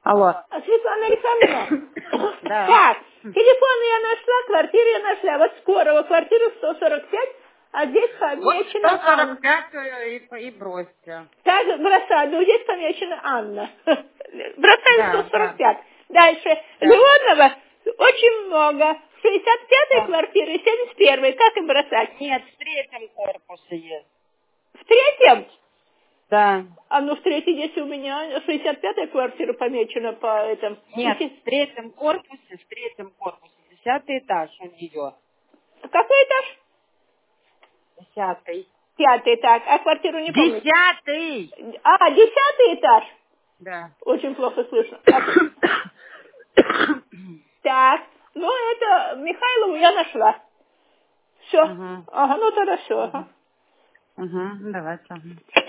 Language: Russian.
Алло. Светлана Александровна. Да. Так, телефон я нашла, квартиру я нашла. Вот скоро квартиру 145, а здесь Вот помечено Анна. 145 и бросьте. Так, бросаю, но здесь помечено Анна. Бросаем Да, да. 145. Дальше. Да. Леонова очень много. 65-й Да. квартиры, 71-й. Как им бросать? Нет, в третьем корпусе есть. В третьем? Да. А ну в третьей здесь у меня 65-я квартира помечена по этому. Нет, в третьем корпусе, 10-й этаж у нее. Какой этаж? 10-й. 5-й, так. А квартиру не помню. 10-й! А, 10-й этаж? Да. Очень плохо слышно. Так. Ну, это Михайлову я нашла. Все. Угу. Ага, ну тогда все. Угу. Угу. Давайте.